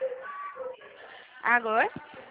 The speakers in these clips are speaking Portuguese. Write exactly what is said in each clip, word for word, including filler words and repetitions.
Agora?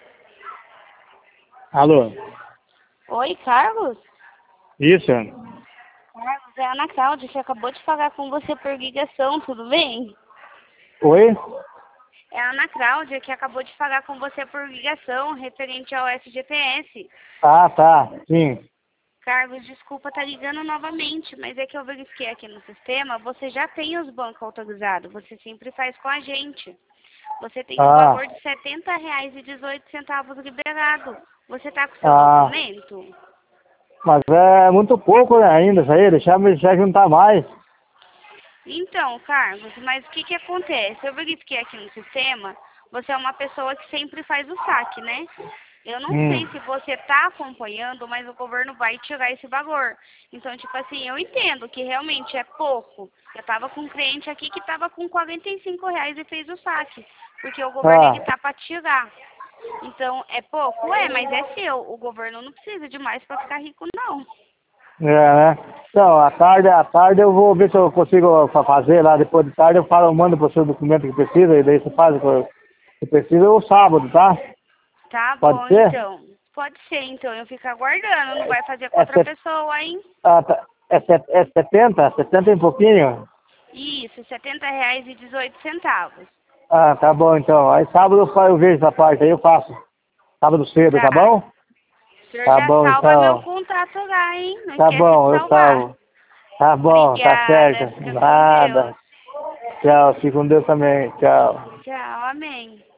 Alô? Oi, Carlos? Isso? Carlos, é a Ana Cláudia, que acabou de falar com você por ligação, tudo bem? Oi? É a Ana Cláudia, que acabou de falar com você por ligação, referente ao S G P S. Ah, tá. Sim. Carlos, desculpa estar ligando novamente, mas é que eu verifiquei aqui no sistema, você já tem os bancos autorizados, você sempre faz com a gente. Você tem o Ah, valor de setenta reais e dezoito centavos liberado. Você está com o seu ah. documento? Mas é muito pouco, né, ainda isso aí. Deixa, deixa eu juntar mais. Então, Carlos, mas o que que acontece? Eu verifiquei aqui no sistema, você é uma pessoa que sempre faz o saque, né? Eu não sei Hum. se você está acompanhando, mas o governo vai tirar esse valor. Então, tipo assim, eu entendo que realmente é pouco. Eu estava com um cliente aqui que estava com quarenta e cinco reais e fez o saque, porque o governo Ah, ele tá para tirar. Então, é pouco? É, mas é seu. O governo não precisa de mais para ficar rico, não. é, né? Então, à tarde, à tarde eu vou ver se eu consigo fa- fazer lá. Depois de tarde eu falo, eu mando para o seu documento que precisa, e daí você faz o que que precisa o sábado, tá? Tá Pode bom, ser? então. Pode ser, então. Eu fico aguardando. Não vai fazer com É, outra set, pessoa, hein? ah, tá, é, set, é setenta? setenta e um pouquinho? Isso, setenta reais e dezoito centavos. Ah, tá bom então. Aí sábado eu, fa- eu vejo essa parte aí, eu faço. Sábado cedo, tá Tá. bom? O senhor Tá já bom salva meu então. contato lá, hein? Não Tá esquece de bom, eu salvar. salvo. Tá bom, tá Obrigada. certo. Fica com Deus. Nada. Tchau, fique com Deus também. Tchau. Tchau, amém.